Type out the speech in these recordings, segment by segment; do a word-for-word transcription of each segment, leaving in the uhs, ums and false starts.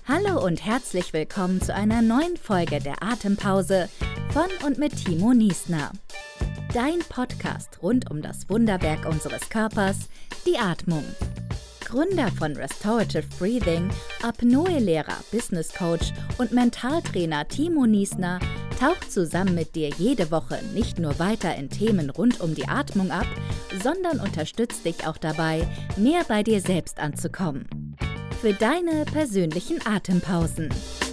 Hallo und herzlich willkommen zu einer neuen Folge der Atempause von und mit Timo Niesner. Dein Podcast rund um das Wunderwerk unseres Körpers, die Atmung. Gründer von Restorative Breathing, Apnoe-Lehrer, Business Coach und Mentaltrainer Timo Niesner taucht zusammen mit dir jede Woche nicht nur weiter in Themen rund um die Atmung ab, sondern unterstützt dich auch dabei, mehr bei dir selbst anzukommen. Für deine persönlichen Atempausen.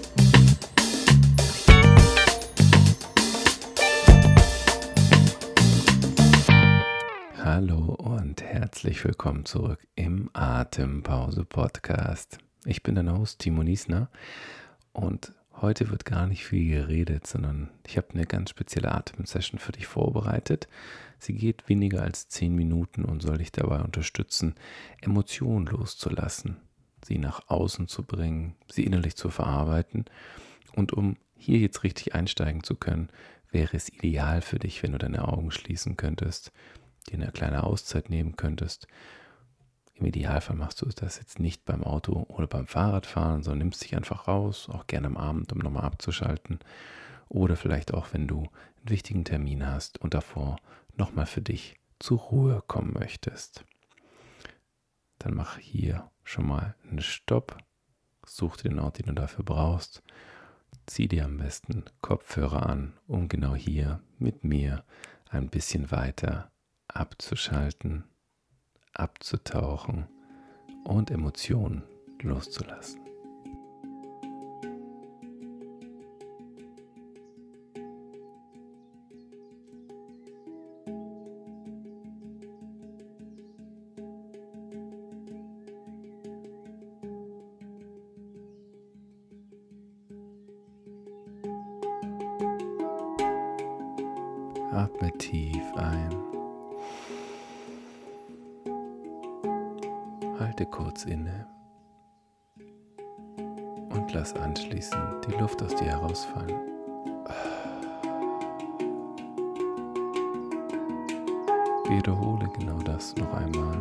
Hallo und herzlich willkommen zurück im Atempause-Podcast. Ich bin dein Host Timo Niesner und heute wird gar nicht viel geredet, sondern ich habe eine ganz spezielle Atemsession für dich vorbereitet. Sie geht weniger als zehn Minuten und soll dich dabei unterstützen, Emotionen loszulassen, sie nach außen zu bringen, sie innerlich zu verarbeiten. Und um hier jetzt richtig einsteigen zu können, wäre es ideal für dich, wenn du deine Augen schließen könntest, dir eine kleine Auszeit nehmen könntest. Im Idealfall machst du das jetzt nicht beim Auto oder beim Fahrradfahren, sondern nimmst dich einfach raus, auch gerne am Abend, um nochmal abzuschalten. Oder vielleicht auch, wenn du einen wichtigen Termin hast und davor nochmal für dich zur Ruhe kommen möchtest. Dann mach hier schon mal einen Stopp, such dir den Ort, den du dafür brauchst, zieh dir am besten Kopfhörer an, um genau hier mit mir ein bisschen weiter abzuschalten, abzutauchen und Emotionen loszulassen. Atme tief ein. Halte kurz inne und lass anschließend die Luft aus dir herausfallen. Wiederhole genau das noch einmal.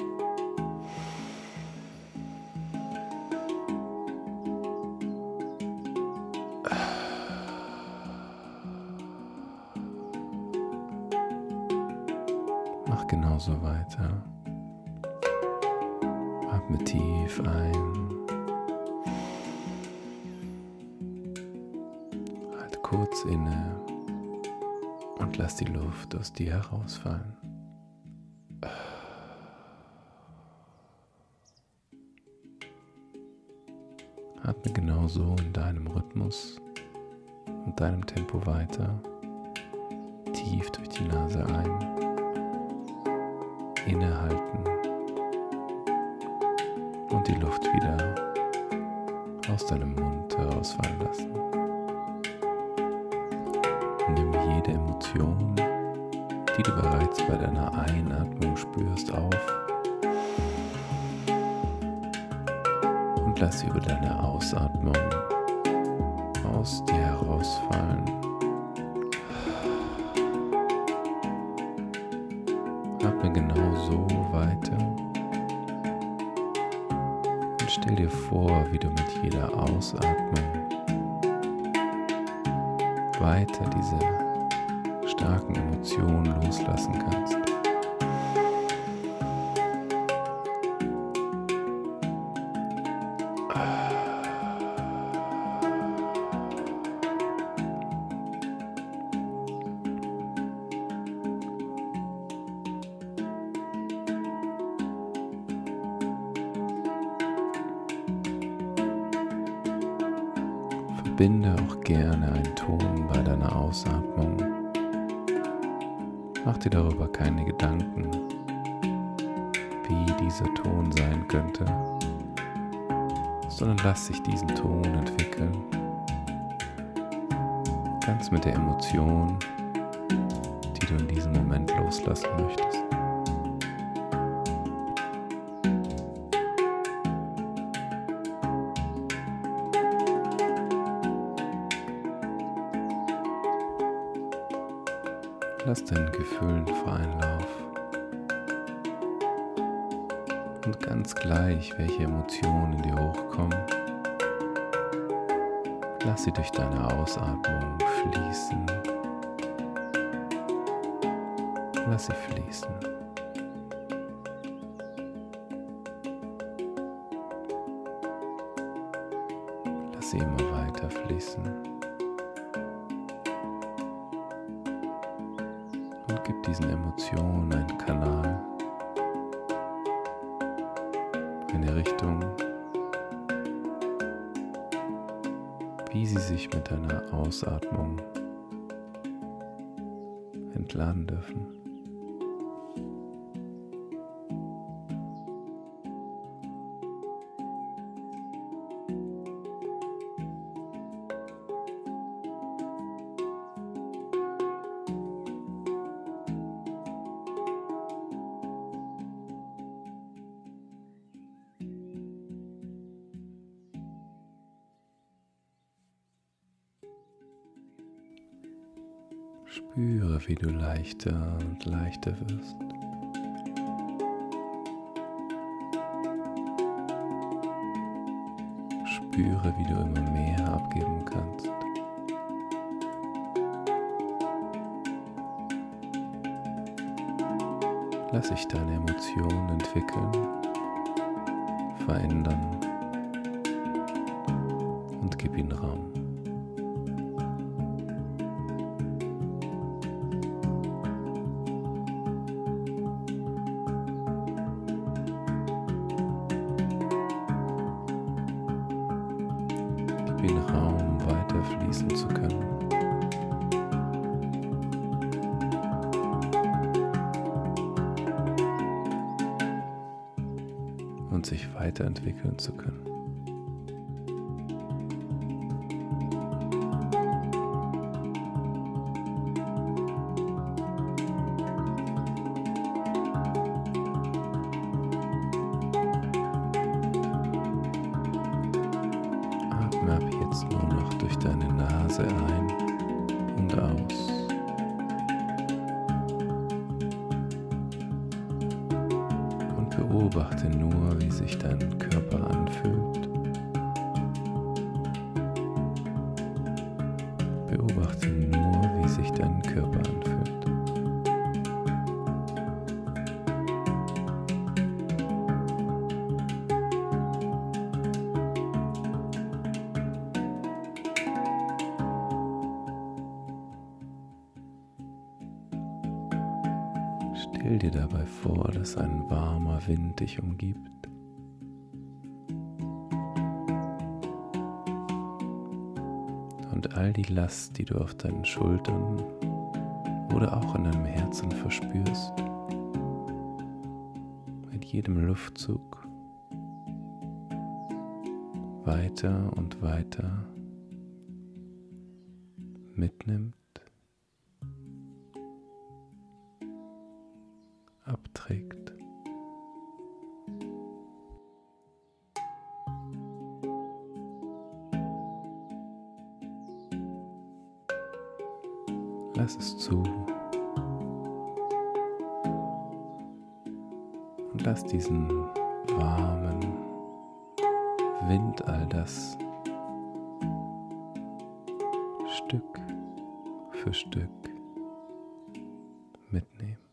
Mach genauso weiter. Atme tief ein. Halt kurz inne und lass die Luft aus dir herausfallen. Atme genauso in deinem Rhythmus und deinem Tempo weiter. Tief durch die Nase ein. Innehalten und die Luft wieder aus deinem Mund herausfallen lassen. Nimm jede Emotion, die du bereits bei deiner Einatmung spürst, auf und lass sie über deine Ausatmung aus dir herausfallen. Atme genau so weiter und stell dir vor, wie du mit jeder Ausatmung weiter diese starken Emotionen loslassen kannst. Verbinde auch gerne einen Ton bei deiner Ausatmung. Mach dir darüber keine Gedanken, wie dieser Ton sein könnte, sondern lass sich diesen Ton entwickeln. Ganz mit der Emotion, die du in diesem Moment loslassen möchtest. Lass deinen Gefühlen freien Lauf. Und ganz gleich, welche Emotionen in dir hochkommen, lass sie durch deine Ausatmung fließen. Lass sie fließen. Lass sie immer weiter fließen. Und gib diesen Emotionen einen Kanal, eine Richtung, wie sie sich mit deiner Ausatmung entladen dürfen. Spüre, wie du leichter und leichter wirst. Spüre, wie du immer mehr abgeben kannst. Lass dich deine Emotionen entwickeln, verändern und gib ihnen Raum. Gib ihnen Raum, weiter fließen zu können. Und sich weiterentwickeln zu können. Atme ab jetzt nur noch durch deine Nase ein und aus. Beobachte nur, wie sich dein Körper anfühlt. Beobachte nur, wie sich dein Körper anfühlt. Stell dir dabei vor, dass ein warmer Wind dich umgibt. Und all die Last, die du auf deinen Schultern oder auch in deinem Herzen verspürst, mit jedem Luftzug weiter und weiter mitnimmt, abträgt. Lass es zu und lass diesen warmen Wind all das Stück für Stück mitnehmen.